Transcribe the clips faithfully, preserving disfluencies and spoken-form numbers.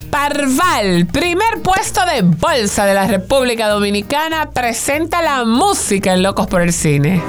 Parval, primer puesto de bolsa de la República Dominicana, presenta la música en Locos por el Cine.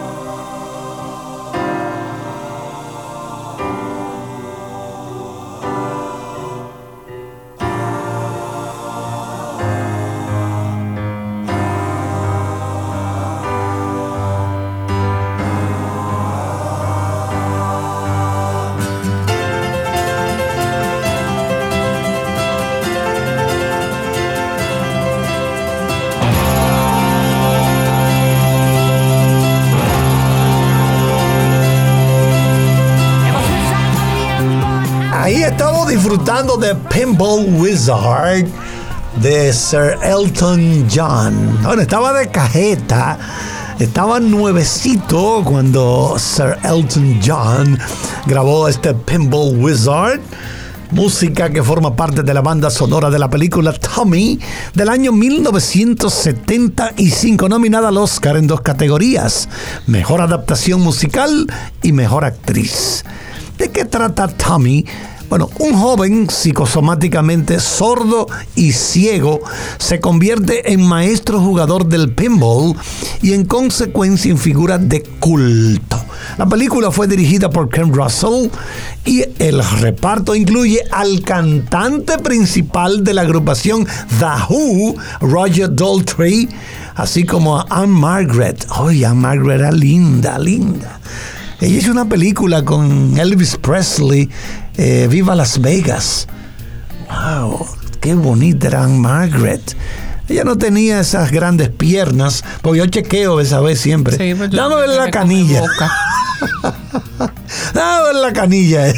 Ahí estamos disfrutando de Pinball Wizard de Sir Elton John. Bueno, estaba de cajeta, estaba nuevecito cuando Sir Elton John grabó este Pinball Wizard, música que forma parte de la banda sonora de la película Tommy del año mil novecientos setenta y cinco, nominada al Oscar en dos categorías: Mejor Adaptación Musical y Mejor Actriz. ¿De qué trata Tommy? Bueno, un joven psicosomáticamente sordo y ciego se convierte en maestro jugador del pinball y en consecuencia en figura de culto. La película fue dirigida por Ken Russell y el reparto incluye al cantante principal de la agrupación The Who, Roger Daltrey, así como a Anne Margaret. Oye, Anne Margaret era linda, linda. Ella hizo una película con Elvis Presley, eh, Viva Las Vegas. ¡Wow! ¡Qué bonita era Anne Margaret! Ella no tenía esas grandes piernas, porque yo chequeo esa vez siempre. Sí, pues dame ver la canilla. Dame ver la canilla.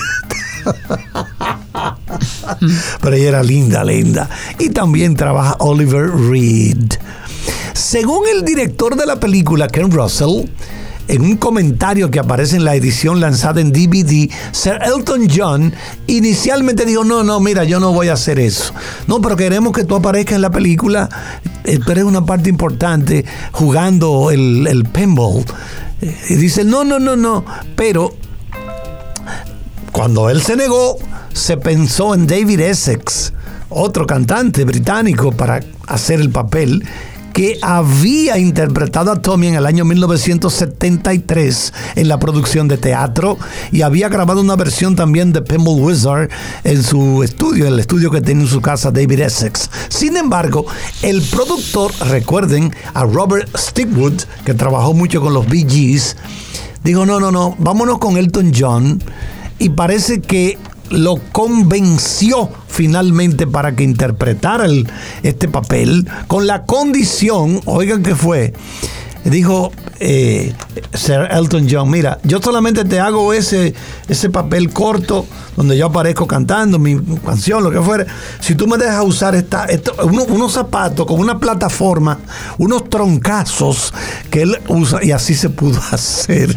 Pero ella era linda, linda. Y también trabaja Oliver Reed. Según el director de la película, Ken Russell, en un comentario que aparece en la edición lanzada en D V D, Sir Elton John inicialmente dijo, no, no, mira, yo no voy a hacer eso. No, pero queremos que tú aparezcas en la película, eh, pero es una parte importante jugando el, el pinball. Eh, y dice, no, no, no, no. Pero cuando él se negó, se pensó en David Essex, otro cantante británico, para hacer el papel, que había interpretado a Tommy en el año mil novecientos setenta y tres en la producción de teatro y había grabado una versión también de Pinball Wizard en su estudio, el estudio que tiene en su casa David Essex. Sin embargo, el productor, recuerden a Robert Stigwood, que trabajó mucho con los Bee Gees, dijo, no, no, no, vámonos con Elton John, y parece que lo convenció finalmente para que interpretara el, este papel, con la condición, oigan qué fue, dijo eh, Sir Elton John, mira, yo solamente te hago ese, ese papel corto donde yo aparezco cantando mi canción, lo que fuera, si tú me dejas usar esta, esto, unos, unos zapatos con una plataforma, unos troncazos que él usa, y así se pudo hacer.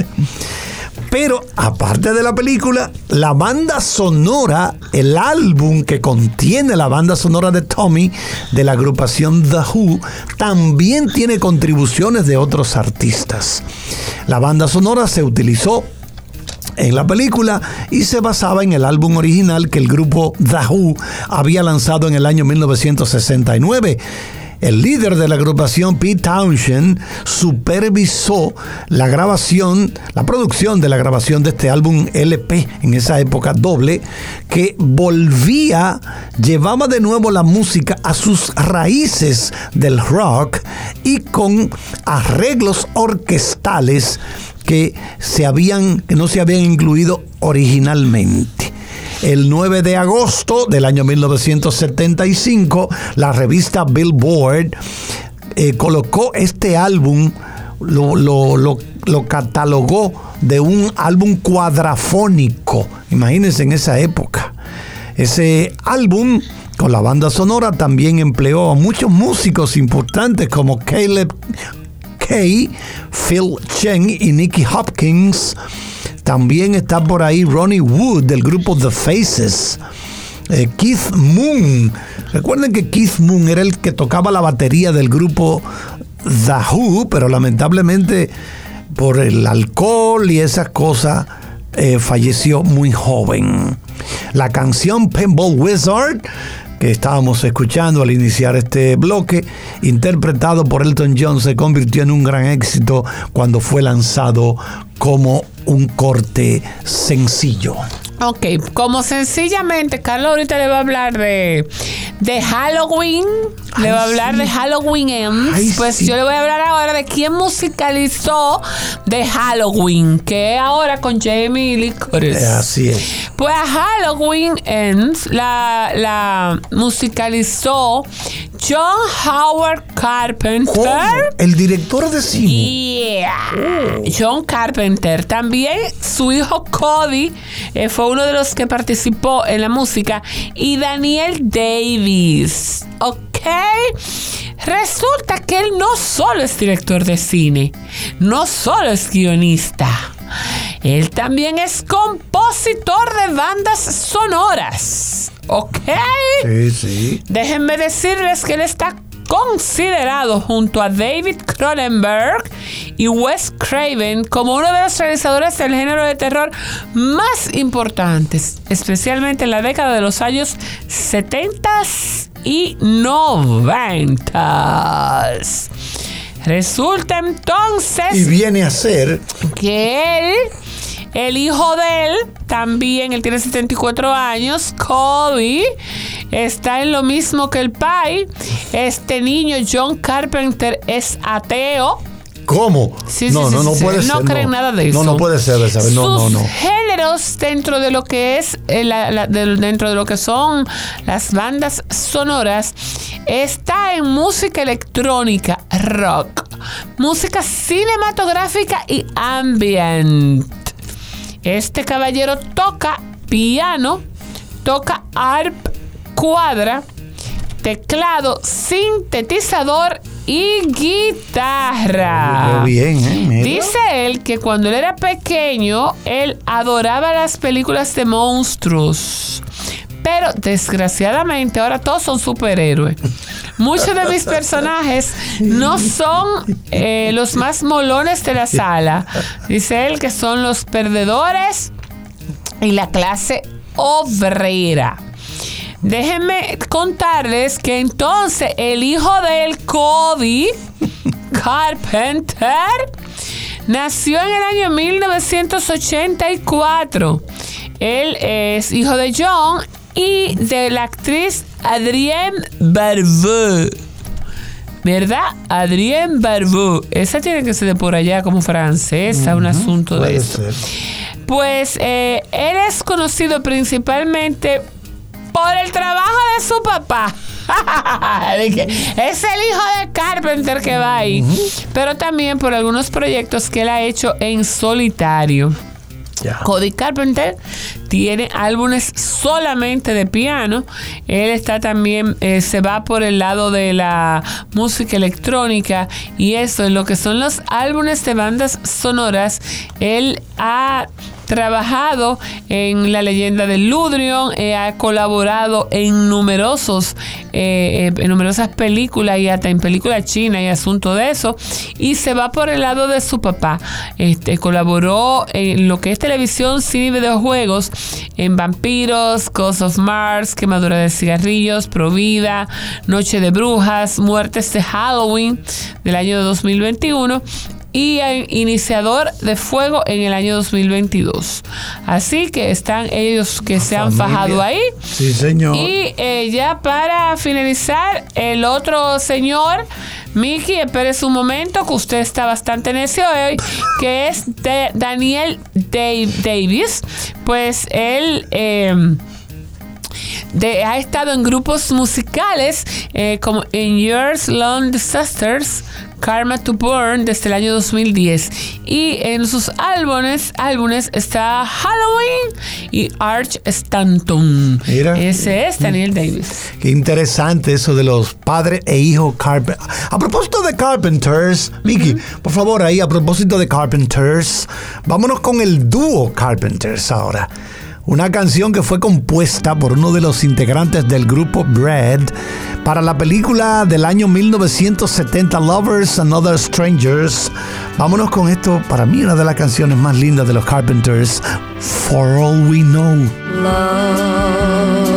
Pero aparte de la película, la banda sonora, el álbum que contiene la banda sonora de Tommy, de la agrupación The Who, también tiene contribuciones de otros artistas. La banda sonora se utilizó en la película y se basaba en el álbum original que el grupo The Who había lanzado en el año mil novecientos sesenta y nueve. El líder de la agrupación, Pete Townshend, supervisó la grabación, la producción de la grabación de este álbum L P, en esa época doble, que volvía, llevaba de nuevo la música a sus raíces del rock y con arreglos orquestales que, se habían, que no se habían incluido originalmente. El nueve de agosto del año mil novecientos setenta y cinco, la revista Billboard eh, colocó este álbum, lo, lo, lo, lo catalogó de un álbum cuadrafónico. Imagínense en esa época. Ese álbum, con la banda sonora, también empleó a muchos músicos importantes como Caleb Kay, Phil Chen y Nicky Hopkins. También está por ahí Ronnie Wood del grupo The Faces. Eh, Keith Moon. Recuerden que Keith Moon era el que tocaba la batería del grupo The Who, pero lamentablemente por el alcohol y esas cosas eh, falleció muy joven. La canción Pinball Wizard, que estábamos escuchando al iniciar este bloque, interpretado por Elton John, se convirtió en un gran éxito cuando fue lanzado como un corte sencillo. Ok, como sencillamente, Carlos ahorita le va a hablar de, de Halloween, Ay, le va a hablar sí. de Halloween Ends, Ay, pues sí. yo le voy a hablar ahora de quién musicalizó de Halloween, que es ahora con Jamie Lee Curtis. Así es. Pues a Halloween Ends la, la musicalizó John Howard Carpenter. ¿Cómo? El director de cine. Yeah. Oh. John Carpenter. También su hijo Cody eh, fue uno de los que participó en la música. Y Daniel Davis. Ok. Resulta que él no solo es director de cine, no solo es guionista. Él también es compositor de bandas sonoras. ¿Ok? Sí, sí. Déjenme decirles que él está considerado junto a David Cronenberg y Wes Craven como uno de los realizadores del género de terror más importantes, especialmente en la década de los años setenta y noventa. Resulta entonces... Y viene a ser... que él... El hijo de él, también, él tiene setenta y cuatro años, Cody, está en lo mismo que el pai. Este niño, John Carpenter, es ateo. ¿Cómo? Sí, no, sí, no, sí, no sí, puede sí. ser. No creen no. nada de eso. No, no puede ser de esa vez. No, Sus no, no. géneros dentro de lo que es, eh, la, la, de, dentro de lo que son las bandas sonoras, está en música electrónica, rock, música cinematográfica y ambient. Este caballero toca piano, toca arp, cuadra, teclado, sintetizador y guitarra. Muy bien, ¿eh? Mira. Dice él que cuando él era pequeño, él adoraba las películas de monstruos. Pero desgraciadamente ahora todos son superhéroes. Muchos de mis personajes no son eh, los más molones de la sala. Dice él que son los perdedores y la clase obrera. Déjenme contarles que entonces el hijo de él, Cody Carpenter, nació en el año mil novecientos ochenta y cuatro. Él es hijo de John y de la actriz Adrienne Barbeau. ¿Verdad? Adrienne Barbeau. Esa tiene que ser de por allá como francesa, uh-huh, un asunto de eso. Ser. Pues eh, él es conocido principalmente por el trabajo de su papá. Es el hijo de Carpenter que va ahí. Uh-huh. Pero también por algunos proyectos que él ha hecho en solitario. Yeah. Cody Carpenter tiene álbumes solamente de piano. Él está también, eh, se va por el lado de la música electrónica y eso, en lo que son los álbumes de bandas sonoras, él ha trabajado en La leyenda de Ludrion, eh, ha colaborado en numerosos eh, en numerosas películas y hasta en películas chinas y asunto de eso, y se va por el lado de su papá. Este colaboró en lo que es televisión, cine y videojuegos, en Vampiros, Ghosts of Mars, Quemadura de cigarrillos, Provida, Noche de brujas, Muertes de Halloween del año dos mil veintiuno y Iniciador de Fuego en el año dos mil veintidós. Así que están ellos que La se han familia. fajado ahí. Sí, señor. Y eh, ya para finalizar, el otro señor, Mickey, espérese un momento, que usted está bastante necio hoy, que es de Daniel Dave Davis. Pues él... Eh, De, ha estado en grupos musicales eh, como In Years Long Disasters, Karma to Burn desde el año dos mil diez, y en sus álbumes álbumes está Halloween y Arch Stanton. Mira, ese es Daniel Davis. Qué interesante eso de los padres e hijos Carpenter. A propósito de Carpenters, Mickey, uh-huh. por favor, ahí a propósito de Carpenters, vámonos con el dúo Carpenters ahora. Una canción que fue compuesta por uno de los integrantes del grupo Bread Para la película del año mil novecientos setenta, Lovers and Other Strangers, vámonos con esto, para mí una de las canciones más lindas de los Carpenters, For All We Know. Love